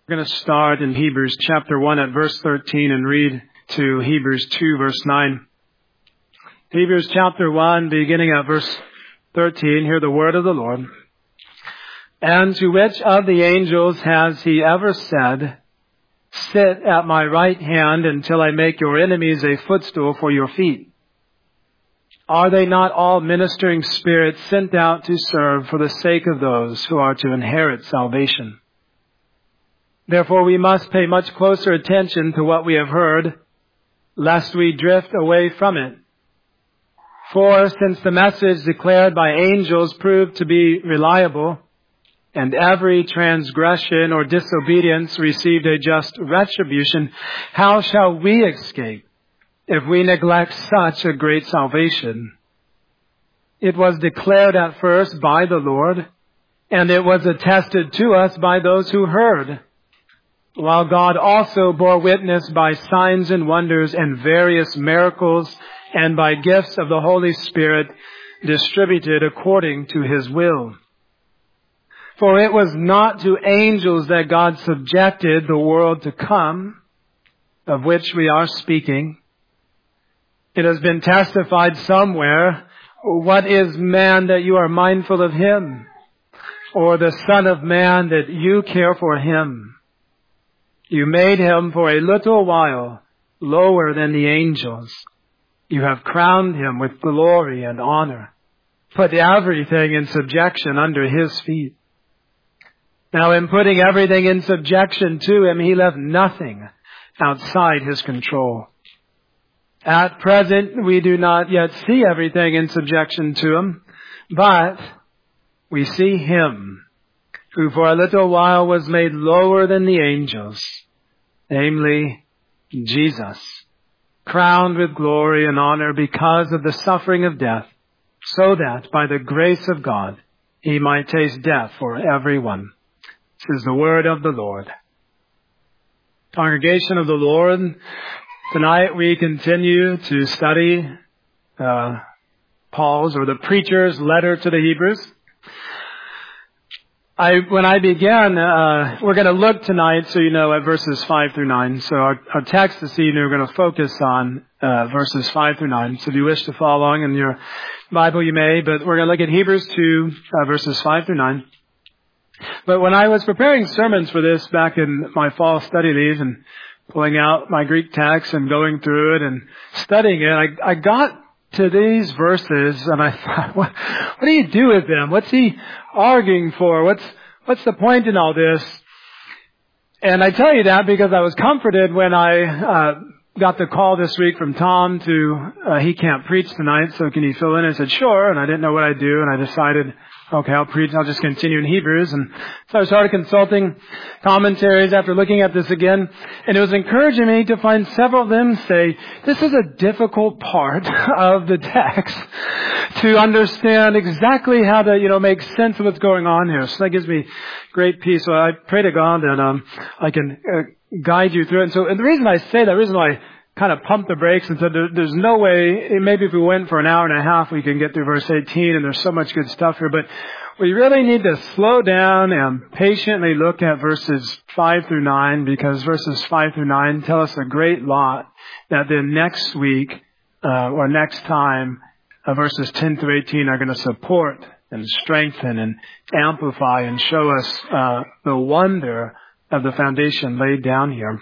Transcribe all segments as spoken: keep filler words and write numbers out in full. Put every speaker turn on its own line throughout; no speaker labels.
We're going to start in Hebrews chapter one at verse thirteen and read to Hebrews two verse nine. Hebrews chapter one, beginning at verse thirteen, hear the word of the Lord. And to which of the angels has he ever said, "Sit at my right hand until I make your enemies a footstool for your feet"? Are they not all ministering spirits sent out to serve for the sake of those who are to inherit salvation? Therefore we must pay much closer attention to what we have heard, lest we drift away from it. For since the message declared by angels proved to be reliable, and every transgression or disobedience received a just retribution, how shall we escape if we neglect such a great salvation? It was declared at first by the Lord, and it was attested to us by those who heard, while God also bore witness by signs and wonders and various miracles and by gifts of the Holy Spirit distributed according to His will. For it was not to angels that God subjected the world to come, of which we are speaking. It has been testified somewhere, "What is man that you are mindful of him? Or the Son of Man that you care for him? You made him for a little while lower than the angels. You have crowned him with glory and honor, put everything in subjection under his feet." Now in putting everything in subjection to him, he left nothing outside his control. At present, we do not yet see everything in subjection to him, but we see him who for a little while was made lower than the angels, namely Jesus, crowned with glory and honor because of the suffering of death, so that by the grace of God he might taste death for everyone. This is the word of the Lord. Congregation of the Lord, tonight we continue to study uh, Paul's or the preacher's letter to the Hebrews. I, when I began, uh, we're going to look tonight, so you know, at verses five through nine. So our, our text this evening, we're going to focus on uh, verses five through nine. So if you wish to follow along in your Bible, you may, but we're going to look at Hebrews two, uh, verses five through nine. But when I was preparing sermons for this back in my fall study leave and pulling out my Greek text and going through it and studying it, I, I got to these verses and I thought, what, what do you do with them? What's he arguing for? What's, what's the point in all this? And I tell you that because I was comforted when I, uh, got the call this week from Tom to, uh, he can't preach tonight, so can you fill in? I said, sure. And I didn't know what I'd do. And I decided, okay, I'll preach. I'll just continue in Hebrews. And so I started consulting commentaries after looking at this again. And it was encouraging me to find several of them say, this is a difficult part of the text to understand exactly how to, you know, make sense of what's going on here. So that gives me great peace. So I pray to God that um, I can uh, guide you through it. And so and the reason I say that, the reason why I kind of pumped the brakes and said there, there's no way, maybe if we went for an hour and a half, we can get through verse eighteen, and there's so much good stuff here, but we really need to slow down and patiently look at verses five through nine, because verses five through nine tell us a great lot that then next week, uh, or next time, uh, verses ten through eighteen are going to support and strengthen and amplify and show us, uh, the wonder of the foundation laid down here.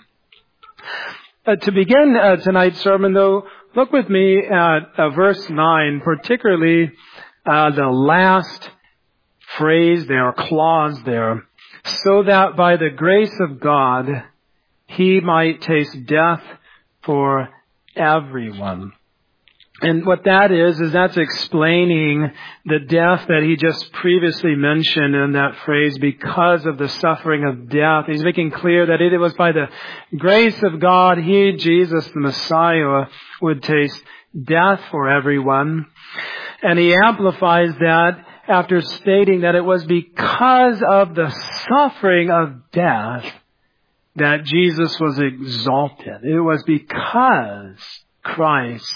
Uh, to begin uh, tonight's sermon, though, look with me at uh, verse nine, particularly uh, the last phrase there, clause there, so that by the grace of God he might taste death for everyone. And what that is, is that's explaining the death that he just previously mentioned in that phrase, because of the suffering of death. He's making clear that it was by the grace of God, he, Jesus, the Messiah, would taste death for everyone. And he amplifies that after stating that it was because of the suffering of death that Jesus was exalted. It was because Christ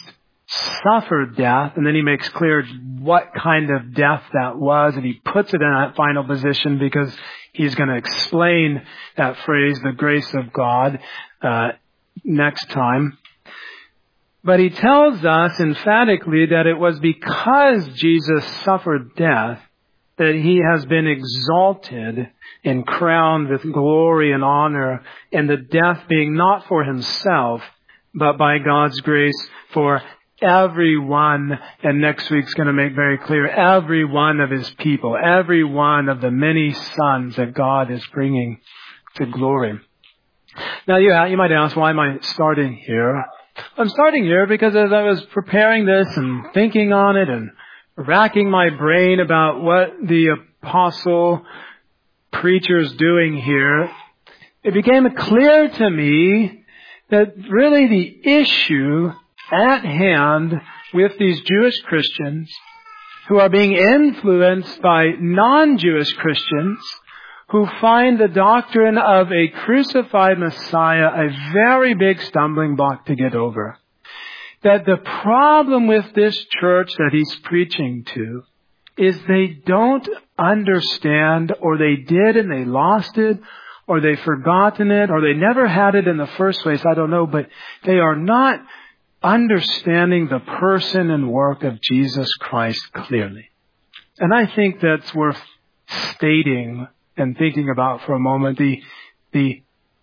suffered death, and then he makes clear what kind of death that was, and he puts it in that final position because he's going to explain that phrase, the grace of God, uh, next time. But he tells us emphatically that it was because Jesus suffered death that he has been exalted and crowned with glory and honor, and the death being not for himself, but by God's grace for everyone. And next week's going to make very clear, every one of his people, every one of the many sons that God is bringing to glory. Now you, you might ask, why am I starting here? I'm starting here because as I was preparing this and thinking on it and racking my brain about what the apostle preacher's doing here, it became clear to me that really the issue at hand with these Jewish Christians who are being influenced by non-Jewish Christians who find the doctrine of a crucified Messiah a very big stumbling block to get over. That the problem with this church that he's preaching to is they don't understand, or they did and they lost it, or they've forgotten it, or they never had it in the first place, I don't know, but they are not understanding the person and work of Jesus Christ clearly. And I think that's worth stating and thinking about for a moment, the, the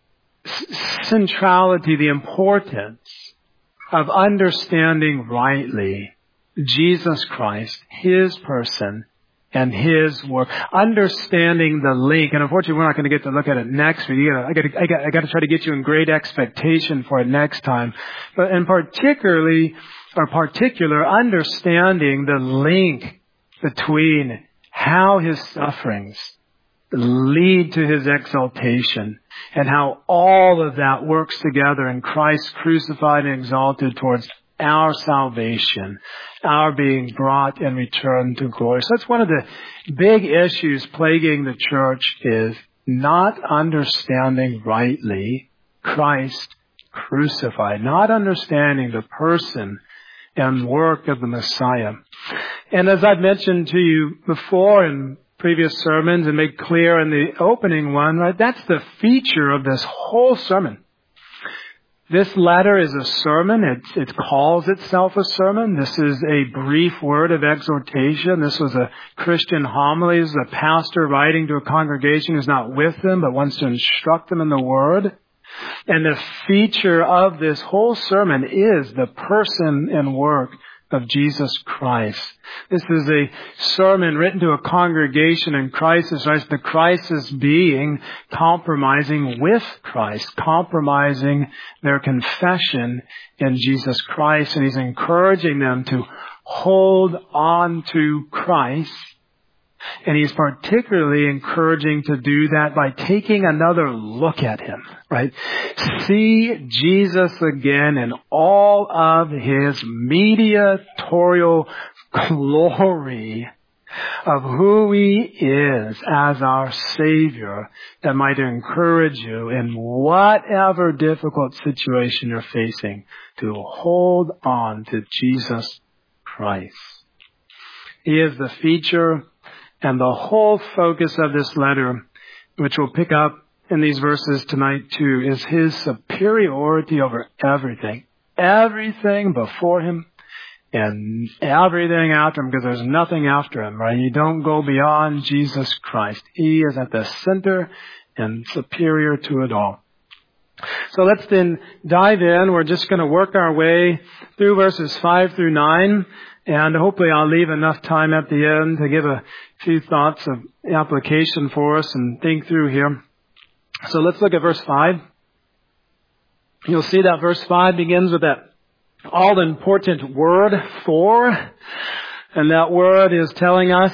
centrality, the importance of understanding rightly Jesus Christ, his person, and his work. Understanding the link, and unfortunately we're not going to get to look at it next week. You know, I got to, I got, I got to try to get you in great expectation for it next time. But in particularly, or particular, understanding the link between how his sufferings lead to his exaltation, and how all of that works together in Christ crucified and exalted towards our salvation, our being brought and returned to glory. So that's one of the big issues plaguing the church, is not understanding rightly Christ crucified, not understanding the person and work of the Messiah. And as I've mentioned to you before in previous sermons and made clear in the opening one, right, that's the feature of this whole sermon. This letter is a sermon. It, it calls itself a sermon. This is a brief word of exhortation. This was a Christian homily. This is a pastor writing to a congregation who's not with them but wants to instruct them in the word. And the feature of this whole sermon is the person and work of Jesus Christ. This is a sermon written to a congregation in crisis, right? The crisis being compromising with Christ, compromising their confession in Jesus Christ. And he's encouraging them to hold on to Christ. And he's particularly encouraging to do that by taking another look at him, right? See Jesus again in all of his mediatorial glory of who he is as our Savior, that might encourage you in whatever difficult situation you're facing to hold on to Jesus Christ. He is the feature and the whole focus of this letter, which we'll pick up in these verses tonight too, is his superiority over everything. Everything before him and everything after him, because there's nothing after him, right? You don't go beyond Jesus Christ. He is at the center and superior to it all. So let's then dive in. We're just going to work our way through verses five through nine. And hopefully I'll leave enough time at the end to give a few thoughts of application for us and think through here. So let's look at verse five. You'll see that verse five begins with that all-important word, for. And that word is telling us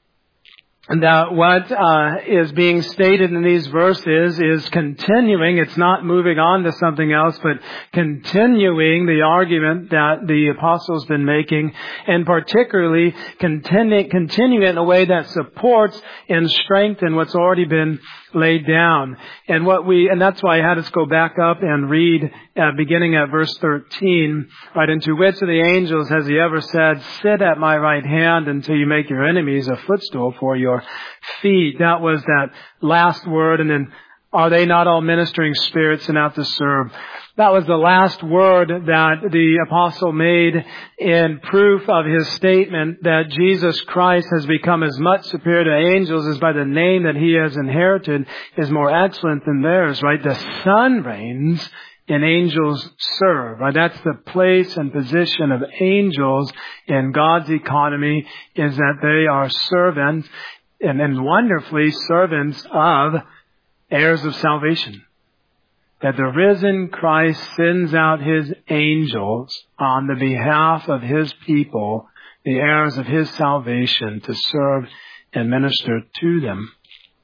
that what uh, is being stated in these verses is continuing. It's not moving on to something else, but continuing the argument that the apostle's been making, and particularly continue, continue it in a way that supports and strengthens what's already been laid down. And what we, and that's why I had us go back up and read, uh, beginning at verse thirteen, right, into which of the angels has he ever said, sit at my right hand until you make your enemies a footstool for your feet? That was that last word. And then, are they not all ministering spirits and out to serve? That was the last word that the apostle made in proof of his statement that Jesus Christ has become as much superior to angels as by the name that he has inherited is more excellent than theirs, right? The Son reigns and angels serve, right? That's the place and position of angels in God's economy, is that they are servants and, and wonderfully servants of heirs of salvation. That the risen Christ sends out his angels on the behalf of his people, the heirs of his salvation, to serve and minister to them.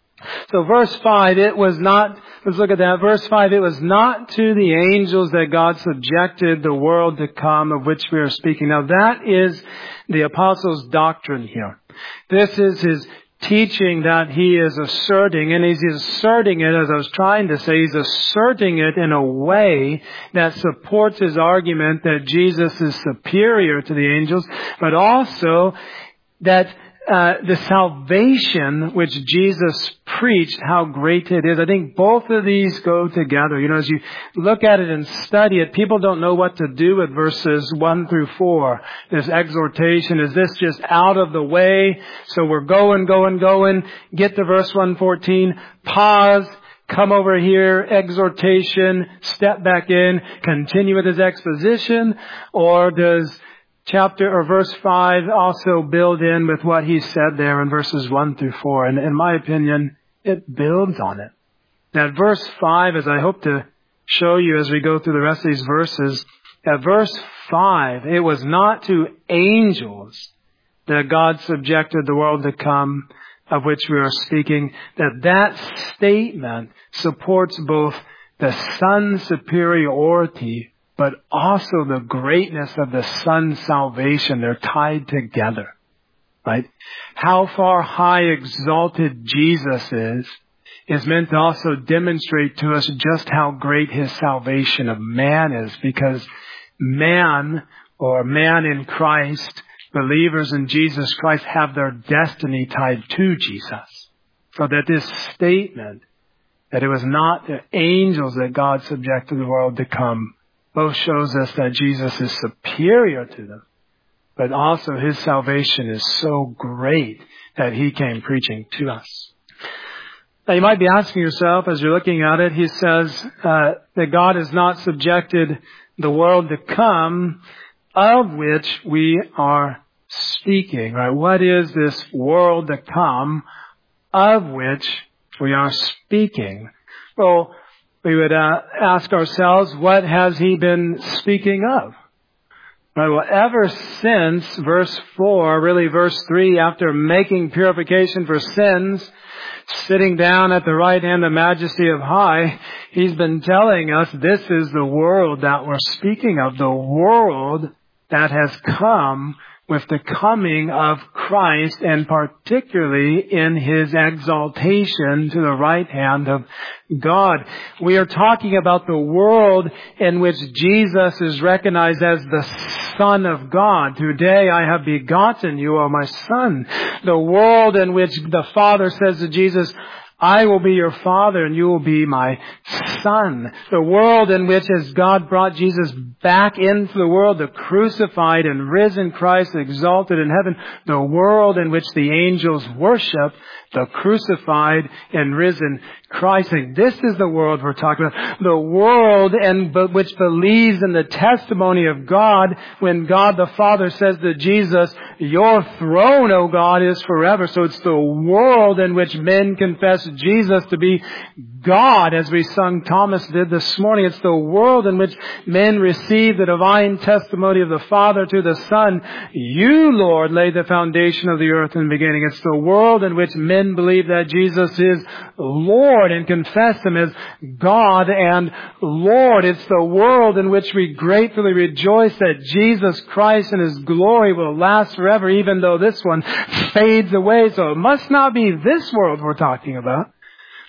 So verse five, it was not, let's look at that. Verse five, it was not to the angels that God subjected the world to come, of which we are speaking. Now that is the apostle's doctrine here. This is his teaching that he is asserting, and he's asserting it, as I was trying to say, he's asserting it in a way that supports his argument that Jesus is superior to the angels, but also that uh, the salvation which Jesus preached, how great it is. I think both of these go together. You know, as you look at it and study it, people don't know what to do with verses one through four. This exhortation, is this just out of the way? So we're going, going, going, get to verse one fourteen, pause, come over here, exhortation, step back in, continue with his exposition? Or does chapter or verse five also build in with what he said there in verses one through four? And in my opinion, it builds on it. That verse five, as I hope to show you as we go through the rest of these verses, at verse five, it was not to angels that God subjected the world to come, of which we are speaking. That that statement supports both the Son's superiority, but also the greatness of the Son's salvation. They're tied together, right? How far high exalted Jesus is, is meant to also demonstrate to us just how great his salvation of man is, because man, or man in Christ, believers in Jesus Christ, have their destiny tied to Jesus. So that this statement, that it was not the angels that God subjected the world to come, both shows us that Jesus is superior to them, but also his salvation is so great that he came preaching to us. Now you might be asking yourself, as you're looking at it, he says uh, that God has not subjected the world to come, of which we are speaking, right? What is this world to come, of which we are speaking? Well, we would uh, ask ourselves, what has he been speaking of? Right, well, ever since verse four, really verse three, after making purification for sins, sitting down at the right hand of majesty of high, he's been telling us this is the world that we're speaking of, the world that has come with the coming of Christ, and particularly in his exaltation to the right hand of God. We are talking about the world in which Jesus is recognized as the Son of God. Today I have begotten you, O my Son. The world in which the Father says to Jesus, I will be your Father and you will be my Son. The world in which, as God brought Jesus back into the world, the crucified and risen Christ exalted in heaven, the world in which the angels worship the crucified and risen Christ. And this is the world we're talking about. The world and which believes in the testimony of God when God the Father says to Jesus, your throne, O God, is forever. So it's the world in which men confess Jesus to be God, as we sung Thomas did this morning. It's the world in which men receive the divine testimony of the Father to the Son. You, Lord, laid the foundation of the earth in the beginning. It's the world in which men believe that Jesus is Lord and confess Him as God and Lord. It's the world in which we gratefully rejoice that Jesus Christ and His glory will last forever, even though this one fades away. So it must not be this world we're talking about.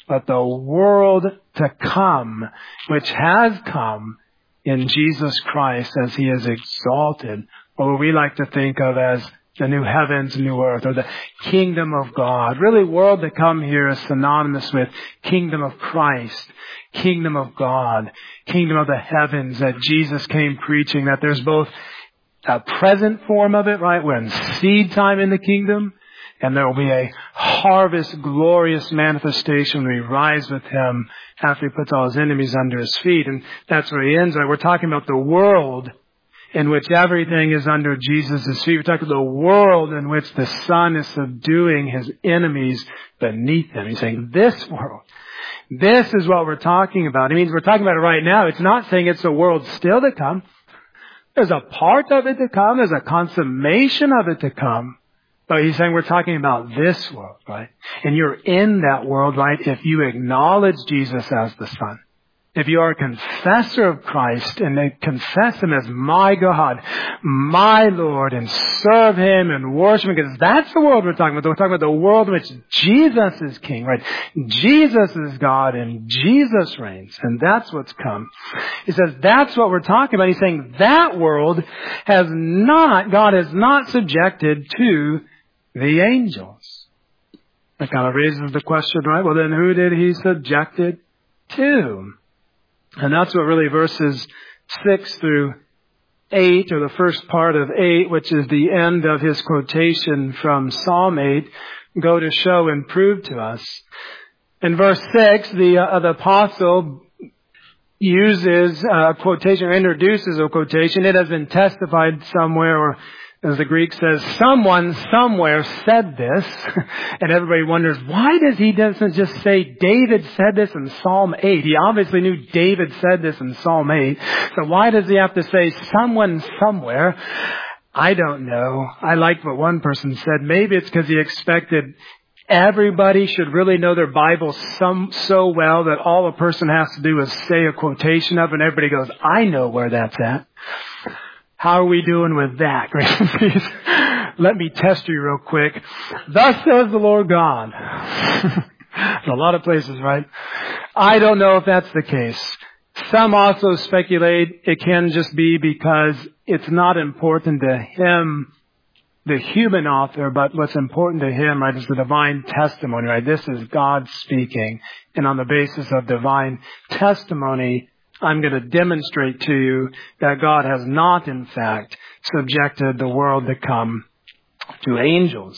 but the world to come, which has come in Jesus Christ as he is exalted, or what we like to think of as the new heavens, new earth, or the kingdom of God. Really, world to come here is synonymous with kingdom of Christ, kingdom of God, kingdom of the heavens that Jesus came preaching, that there's both a present form of it, right? We're in seed time in the kingdom, and there will be a harvest, glorious manifestation when we rise with him after he puts all his enemies under his feet. And that's where he ends, right? We're talking about the world in which everything is under Jesus' feet. We're talking about the world in which the Son is subduing his enemies beneath him. He's saying, this world, this is what we're talking about. It means we're talking about it right now. It's not saying it's a world still to come. There's a part of it to come. There's a consummation of it to come. But he's saying we're talking about this world, right? And you're in that world, right, if you acknowledge Jesus as the Son. If you are a confessor of Christ and they confess him as my God, my Lord, and serve him and worship him, because that's the world we're talking about. We're talking about the world in which Jesus is king, right? Jesus is God and Jesus reigns, and that's what's come. He says that's what we're talking about. He's saying that world has not, God has not subjected to the angels. That kind of raises the question, right? Well, then who did he subject it to? And that's what really verses six through eight, or the first part of eight, which is the end of his quotation from Psalm eight, go to show and prove to us. In verse six, the, uh, the apostle uses a quotation, or introduces a quotation. It has been testified somewhere, or as the Greek says, someone somewhere said this, and everybody wonders, why does he doesn't just say David said this in Psalm eight? He obviously knew David said this in Psalm eight, so why does he have to say someone somewhere? I don't know. I like what one person said. Maybe it's because he expected everybody should really know their Bible some, so well that all a person has to do is say a quotation of it, and everybody goes, I know where that's at. How are we doing with that? Grace and peace. Let me test you real quick. Thus says the Lord God. There's a lot of places, right? I don't know if that's the case. Some also speculate it can just be because it's not important to him, the human author, but what's important to him, right, is the divine testimony, right? This is God speaking. And on the basis of divine testimony, I'm going to demonstrate to you that God has not, in fact, subjected the world to come to angels.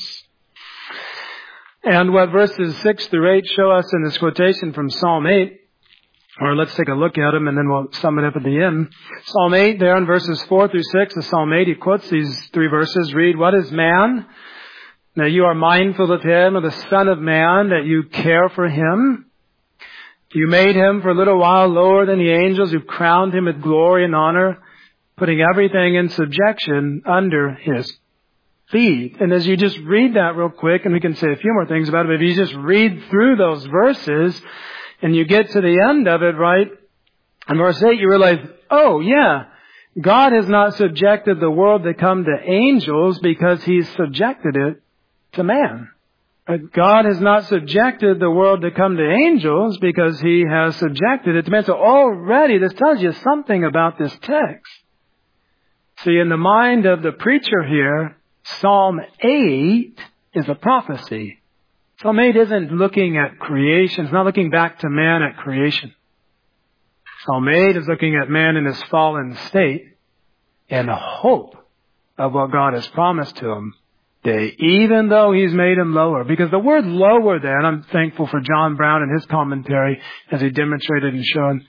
And what verses six through eight show us in this quotation from Psalm eight, or let's take a look at them and then we'll sum it up at the end. Psalm eight, there in verses four through six of Psalm eight, he quotes these three verses. Read, what is man, that you are mindful of him, or the Son of Man, that you care for him? You made him for a little while lower than the angels. You've crowned him with glory and honor, putting everything in subjection under his feet. And as you just read that real quick, and we can say a few more things about it, but if you just read through those verses and you get to the end of it, right, in verse eight, you realize, oh yeah, God has not subjected the world to come to angels because he's subjected it to man. God has not subjected the world to come to angels because he has subjected it to man. So already this tells you something about this text. See, in the mind of the preacher here, Psalm eight is a prophecy. Psalm eight isn't looking at creation. It's not looking back to man at creation. Psalm eight is looking at man in his fallen state and hope of what God has promised to him. Day, even though he's made him lower. Because the word lower there, and I'm thankful for John Brown and his commentary as he demonstrated and shown,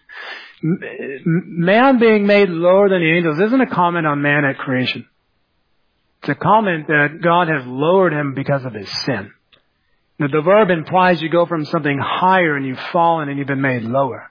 man being made lower than the angels isn't a comment on man at creation. It's a comment that God has lowered him because of his sin. Now, the verb implies you go from something higher and you've fallen and you've been made lower.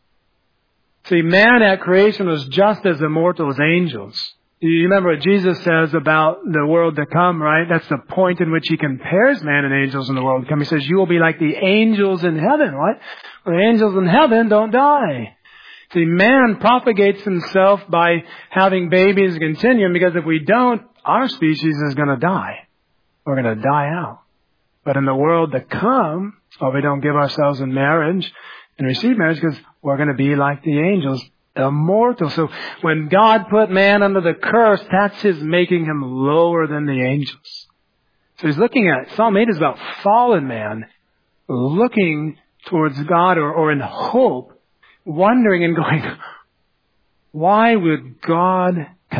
See, man at creation was just as immortal as angels. You remember what Jesus says about the world to come, right? That's the point in which he compares man and angels in the world to come. He says, you will be like the angels in heaven, right? Well, the angels in heaven don't die. See, man propagates himself by having babies and continuing, because if we don't, our species is going to die. We're going to die out. But in the world to come, Or we don't give ourselves in marriage and receive marriage because we're going to be like the angels, immortal. So when God put man under the curse, that's His making him lower than the angels. So He's looking at, Psalm eight is about fallen man looking towards God or, or in hope, wondering and going, why would God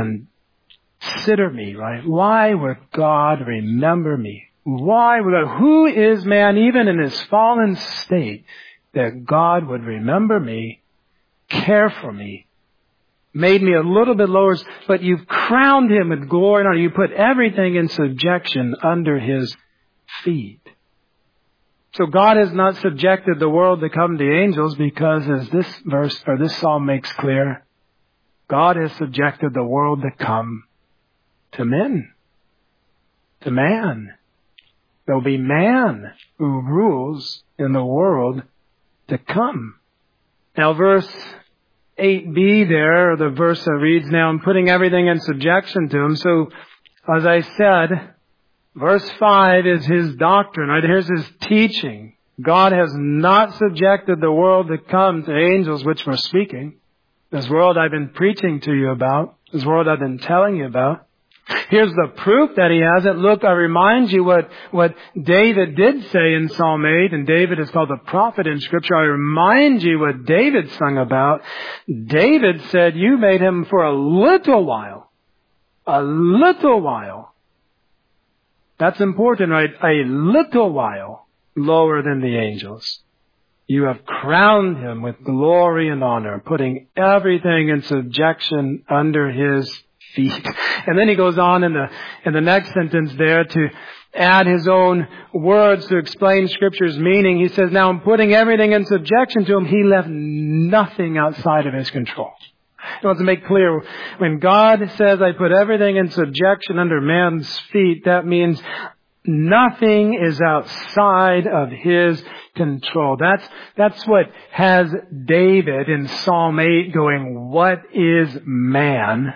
consider me, right? Why would God remember me? Why would God, who is man even in his fallen state that God would remember me, care for me, made me a little bit lower, but you've crowned Him with glory and honor. You put everything in subjection under His feet. So God has not subjected the world to come to angels because, as this verse or this psalm makes clear, God has subjected the world to come to men, to man. There'll be man who rules in the world to come. Now verse eight b there, the verse that reads, now I'm putting everything in subjection to Him. So, as I said, verse five is His doctrine, right? Here's His teaching. God has not subjected the world to come to angels, which we're speaking. This world I've been preaching to you about. This world I've been telling you about. Here's the proof that He hasn't. Look, I remind you what, what David did say in Psalm eight, and David is called the prophet in Scripture. I remind you what David sung about. David said, you made Him for a little while. A little while. That's important, right? A little while lower than the angels. You have crowned Him with glory and honor, putting everything in subjection under His feet. And then he goes on in the in the next sentence there to add his own words to explain Scripture's meaning. He says, now I'm putting everything in subjection to Him. He left nothing outside of His control. He wants to make clear, when God says, I put everything in subjection under man's feet, that means nothing is outside of His control. That's, that's what has David in Psalm eight going, what is man?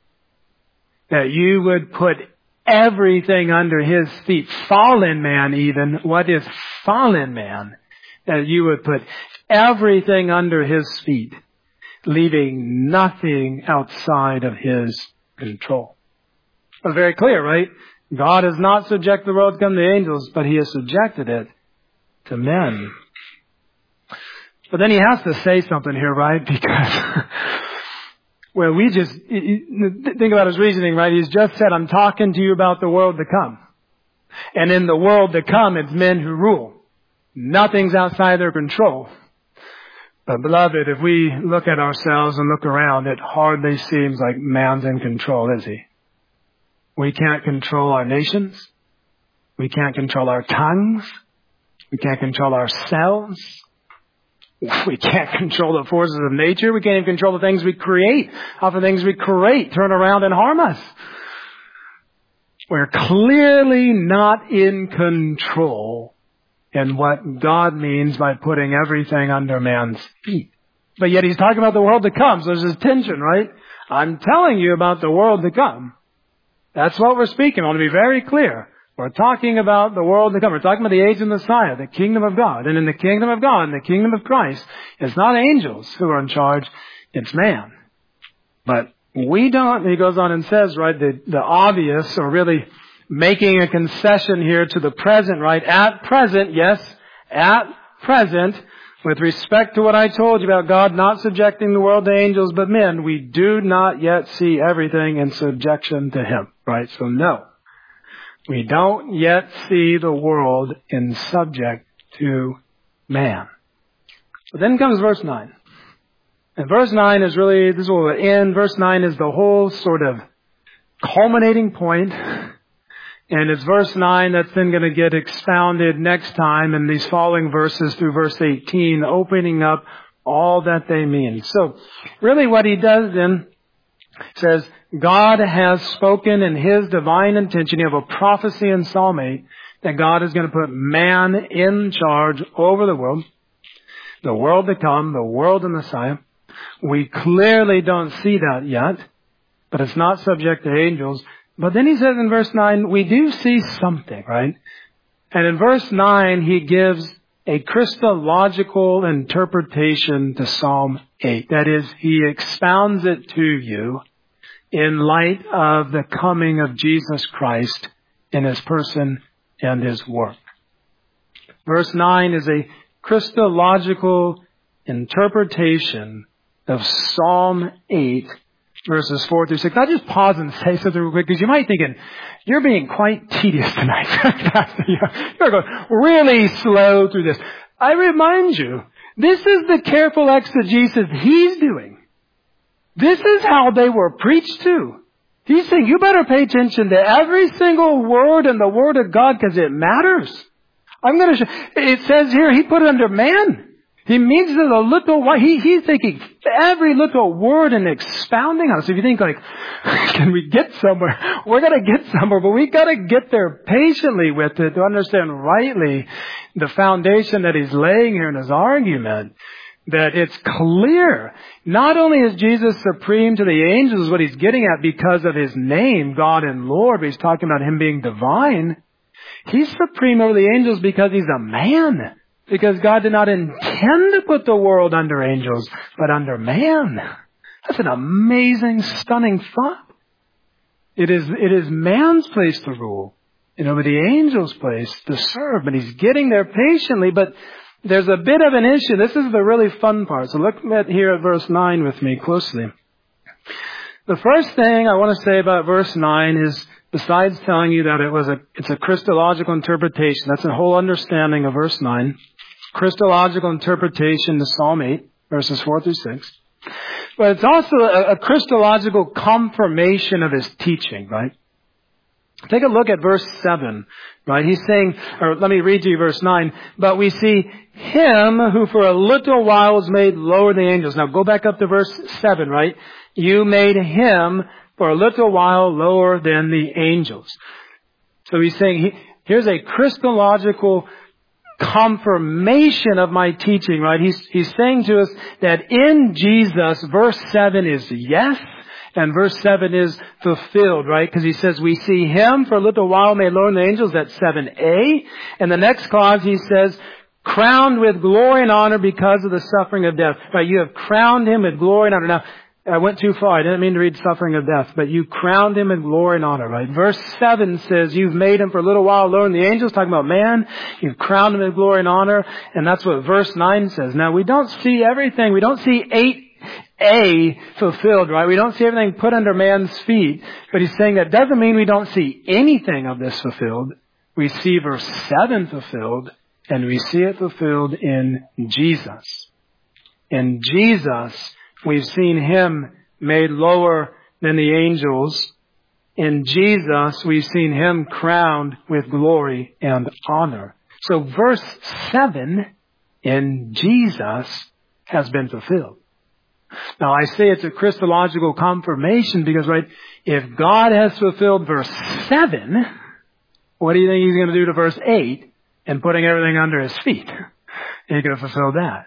That you would put everything under His feet. Fallen man even. What is fallen man? That you would put everything under His feet, leaving nothing outside of His control. It's very clear, right? God has not subjected the world to come to angels, but He has subjected it to men. But then He has to say something here, right? Because well, we just, think about His reasoning, right? He's just said, I'm talking to you about the world to come. And in the world to come, it's men who rule. Nothing's outside their control. But beloved, if we look at ourselves and look around, it hardly seems like man's in control, is he? We can't control our nations. We can't control our tongues. We can't control ourselves. We can't control the forces of nature. We can't even control the things we create. How the things we create turn around and harm us. We're clearly not in control in what God means by putting everything under man's feet. But yet He's talking about the world to come. So there's this tension, right? I'm telling you about the world to come. That's what we're speaking. I want to be very clear. We're talking about the world to come. We're talking about the age of Messiah, the kingdom of God. And in the kingdom of God, in the kingdom of Christ, it's not angels who are in charge, it's man. But we don't, he goes on and says, right, the, the obvious, or really making a concession here to the present, right? At present, yes, at present, with respect to what I told you about God not subjecting the world to angels but men, we do not yet see everything in subjection to Him, right? So no. We don't yet see the world in subject to man. But then comes verse nine. And verse nine is really, this is where we'll end. Verse nine is the whole sort of culminating point. And it's verse nine that's then going to get expounded next time in these following verses through verse eighteen, opening up all that they mean. So really what he does then says, God has spoken in His divine intention. You have a prophecy in Psalm eight that God is going to put man in charge over the world, the world to come, the world of Messiah. We clearly don't see that yet, but it's not subject to angels. But then he says in verse nine, we do see something, right? And in verse nine, he gives a Christological interpretation to Psalm eight. That is, he expounds it to you in light of the coming of Jesus Christ in his person and his work. Verse nine is a Christological interpretation of Psalm eight, verses four through six. I'll just pause and say something real quick, because you might be thinking, you're being quite tedious tonight. You're going really slow through this. I remind you, this is the careful exegesis he's doing. This is how they were preached to. He's saying, you better pay attention to every single word in the Word of God, because it matters. I'm going to show, it says here, he put it under man. He means it a little while. He, he's taking every little word and expounding on it. So if you think like, can we get somewhere? We're going to get somewhere, but we got to get there patiently with it to understand rightly the foundation that he's laying here in his argument. That it's clear. Not only is Jesus supreme to the angels, what he's getting at because of his name, God and Lord, but he's talking about him being divine. He's supreme over the angels because he's a man. Because God did not intend to put the world under angels, but under man. That's an amazing, stunning thought. It is, it is man's place to rule, you know, but the angels' place to serve. But he's getting there patiently, but there's a bit of an issue. This is the really fun part. So look at here at verse nine with me closely. The first thing I want to say about verse nine is, besides telling you that it was a, it's a Christological interpretation, that's a whole understanding of verse nine. Christological interpretation to Psalm eight, verses four through six. But it's also a, a Christological confirmation of his teaching, right? Take a look at verse seven, right? He's saying, or let me read to you verse nine, but we see him who for a little while was made lower than the angels. Now go back up to verse seven, right? You made him for a little while lower than the angels. So he's saying, he, here's a Christological confirmation of my teaching, right? He's, he's saying to us that in Jesus, verse seven is yes, and verse seven is fulfilled, right? Because he says, we see him for a little while made lower than the angels, that's seven a. And the next clause he says, crowned with glory and honor because of the suffering of death. Right? You have crowned him with glory and honor. Now, I went too far. I didn't mean to read suffering of death, but you crowned him in glory and honor, right? Verse seven says, you've made him for a little while lower than the angels, talking about man. You've crowned him in glory and honor. And that's what verse nine says. Now, we don't see everything. We don't see eight a fulfilled, right? We don't see everything put under man's feet. But he's saying that doesn't mean we don't see anything of this fulfilled. We see verse seven fulfilled, and we see it fulfilled in Jesus. In Jesus, we've seen him made lower than the angels. In Jesus, we've seen him crowned with glory and honor. So verse seven in Jesus has been fulfilled. Now I say it's a Christological confirmation because, right, if God has fulfilled verse seven, what do you think he's going to do to verse eight and putting everything under his feet? He's going to fulfill that.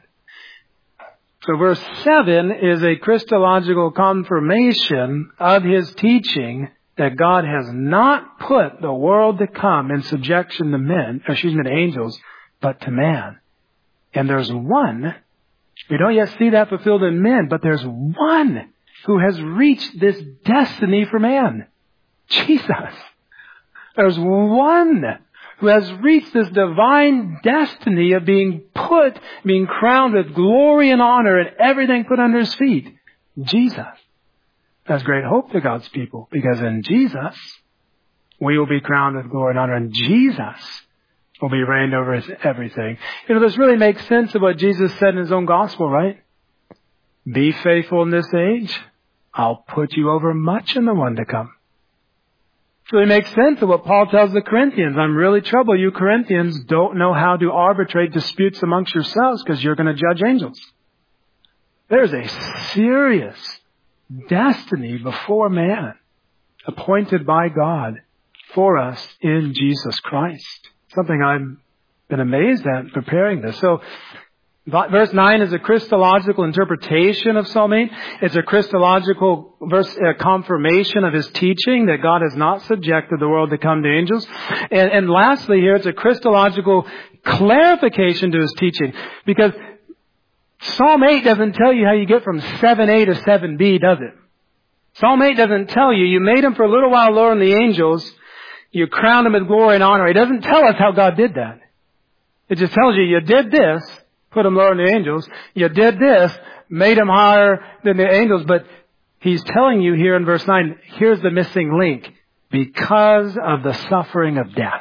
So verse seven is a Christological confirmation of his teaching that God has not put the world to come in subjection to men, or excuse me, to angels, but to man. And there's one, we don't yet see that fulfilled in men, but there's one who has reached this destiny for man. Jesus. There's one who has reached this divine destiny of being put, being crowned with glory and honor and everything put under his feet. Jesus. That's great hope to God's people, because in Jesus, we will be crowned with glory and honor, and Jesus will be reigned over everything. You know, this really makes sense of what Jesus said in his own gospel, right? Be faithful in this age. I'll put you over much in the one to come. So it makes sense of what Paul tells the Corinthians. I'm really troubled. You Corinthians don't know how to arbitrate disputes amongst yourselves because you're going to judge angels. There's a serious destiny before man appointed by God for us in Jesus Christ. Something I've been amazed at preparing this. So Verse nine is a Christological interpretation of Psalm eight. It's a Christological verse, uh, confirmation of his teaching that God has not subjected the world to come to angels. And, and lastly here, it's a Christological clarification to his teaching. Because Psalm eight doesn't tell you how you get from seven A to seven B, does it? Psalm eight doesn't tell you, you made him for a little while lower than the angels, you crowned him with glory and honor. It doesn't tell us how God did that. It just tells you, you did this, put him lower than the angels. You did this, made him higher than the angels. But he's telling you here in verse nine, here's the missing link. Because of the suffering of death.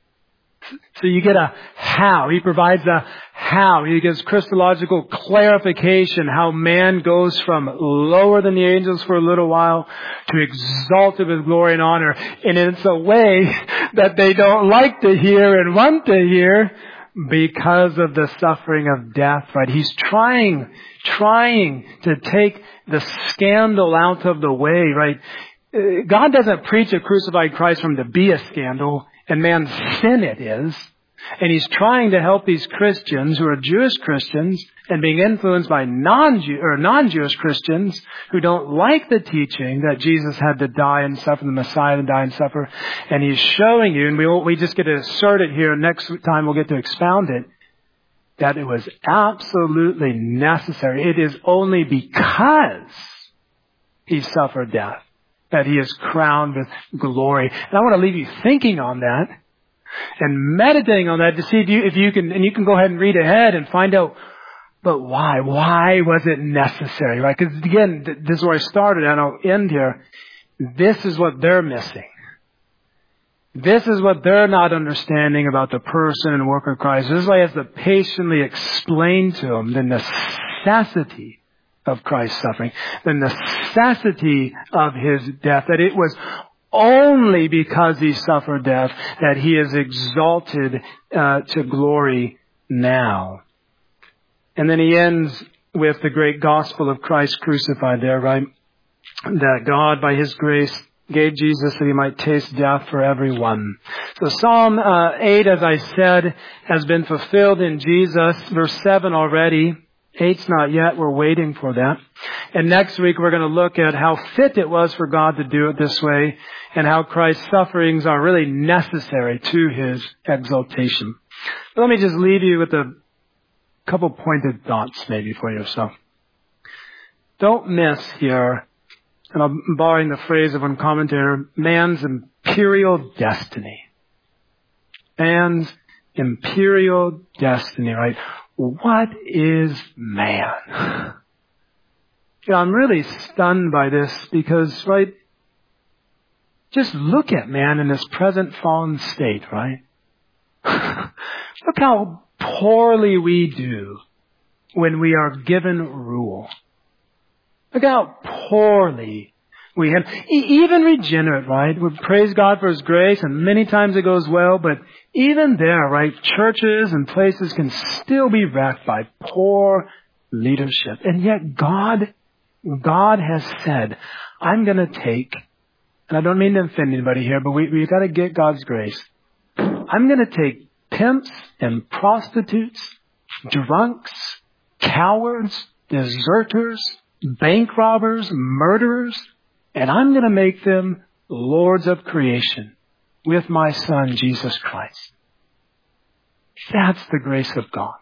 So you get a how. He provides a how. He gives Christological clarification how man goes from lower than the angels for a little while to exalted with glory and honor. And it's a way that they don't like to hear and want to hear, because of the suffering of death, right? He's trying, trying to take the scandal out of the way, right? God doesn't preach a crucified Christ from to be a scandal, and man's sin it is. And he's trying to help these Christians who are Jewish Christians and being influenced by non-Jew or non-Jewish Christians who don't like the teaching that Jesus had to die and suffer, the Messiah to die and suffer. And he's showing you, and we we just get to assert it here. Next time we'll get to expound it, that it was absolutely necessary. It is only because he suffered death that he is crowned with glory. And I want to leave you thinking on that and meditating on that to see if you, if you can, and you can go ahead and read ahead and find out, but why? Why was it necessary, right? Because again, this is where I started and I'll end here. This is what they're missing. This is what they're not understanding about the person and work of Christ. This is why he has to patiently explain to them the necessity of Christ's suffering, the necessity of his death, that it was only because he suffered death that he is exalted uh, to glory now. And then he ends with the great gospel of Christ crucified there, right? That God, by his grace, gave Jesus that he might taste death for everyone. So Psalm uh, eight, as I said, has been fulfilled in Jesus. Verse seven already. Eight's not yet. We're waiting for that. And next week we're going to look at how fit it was for God to do it this way and how Christ's sufferings are really necessary to his exaltation. But let me just leave you with a couple pointed thoughts maybe for yourself. Don't miss here, and I'm borrowing the phrase of one commentator, man's imperial destiny. Man's imperial destiny, right? What is man? You know, I'm really stunned by this because, right, just look at man in his present fallen state, right? Look how poorly we do when we are given rule. Look how poorly we have, even regenerate, right? We praise God for his grace, and many times it goes well, but even there, right, churches and places can still be wrecked by poor leadership. And yet God, God has said, I'm going to take, and I don't mean to offend anybody here, but we, we've got to get God's grace. I'm going to take pimps and prostitutes, drunks, cowards, deserters, bank robbers, murderers, and I'm going to make them lords of creation with my Son, Jesus Christ. That's the grace of God.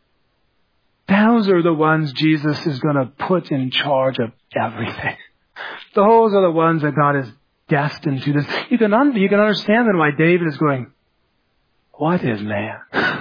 Those are the ones Jesus is going to put in charge of everything. Those are the ones that God is destined to this. You can, un- you can understand then why David is going, what is man?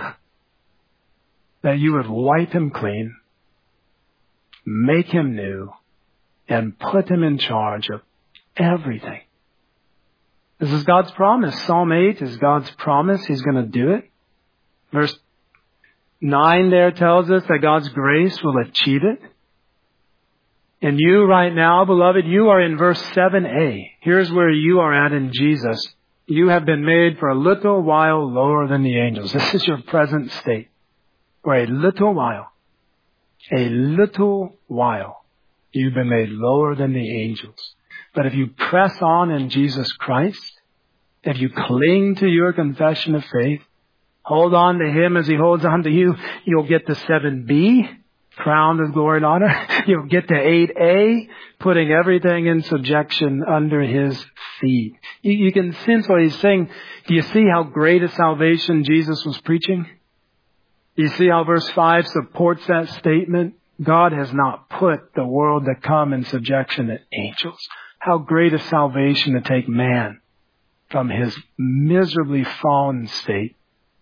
That you would wipe him clean, make him new, and put him in charge of everything. This is God's promise. Psalm eight is God's promise. He's going to do it. Verse nine there tells us that God's grace will achieve it. And you right now, beloved, you are in verse seven A. Here's where you are at in Jesus. You have been made for a little while lower than the angels. This is your present state. For a little while. A little while. You've been made lower than the angels. But if you press on in Jesus Christ, if you cling to your confession of faith, hold on to Him as He holds on to you, you'll get to seven B, crowned with glory and honor. You'll get to eight A, putting everything in subjection under His feet. You, you can sense what He's saying. Do you see how great a salvation Jesus was preaching? Do you see how verse five supports that statement? God has not put the world to come in subjection to angels. How great a salvation to take man from his miserably fallen state,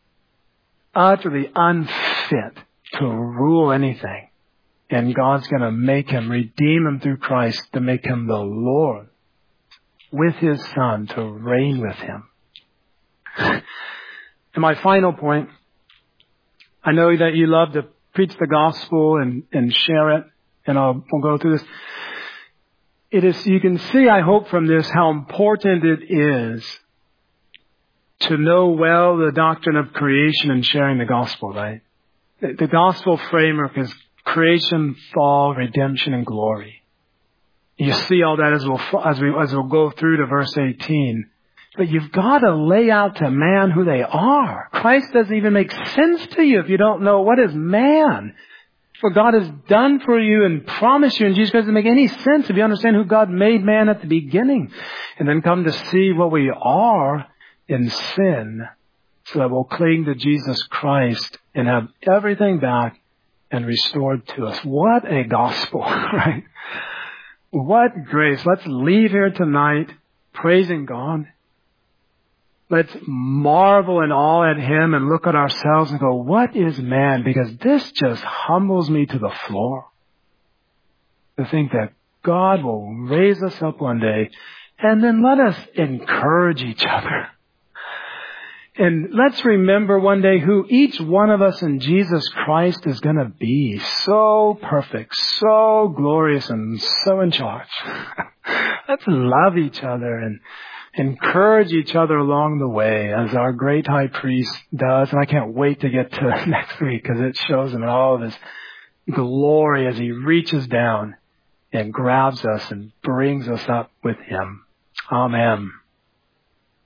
utterly unfit to rule anything. And God's going to make him, redeem him through Christ to make him the Lord with His Son to reign with Him. And my final point, I know that you love to preach the gospel and, and share it, and I'll we'll go through this. It is, you can see, I hope from this, how important it is to know well the doctrine of creation and sharing the gospel, right? The, the gospel framework is creation, fall, redemption, and glory. You see all that as we'll, as we, as we'll go through to verse eighteen. But you've got to lay out to man who they are. Christ doesn't even make sense to you if you don't know what is man. What God has done for you and promised you in Jesus Christ doesn't make any sense if you understand who God made man at the beginning. And then come to see what we are in sin so that we'll cling to Jesus Christ and have everything back and restored to us. What a gospel, right? What grace. Let's leave here tonight praising God. Let's marvel in awe at Him and look at ourselves and go, what is man? Because this just humbles me to the floor. To think that God will raise us up one day, and then let us encourage each other. And let's remember one day who each one of us in Jesus Christ is going to be. So perfect, so glorious, and so in charge. Let's love each other and encourage each other along the way as our great high priest does. And I can't wait to get to next week because it shows him in all of his glory as he reaches down and grabs us and brings us up with him. Amen.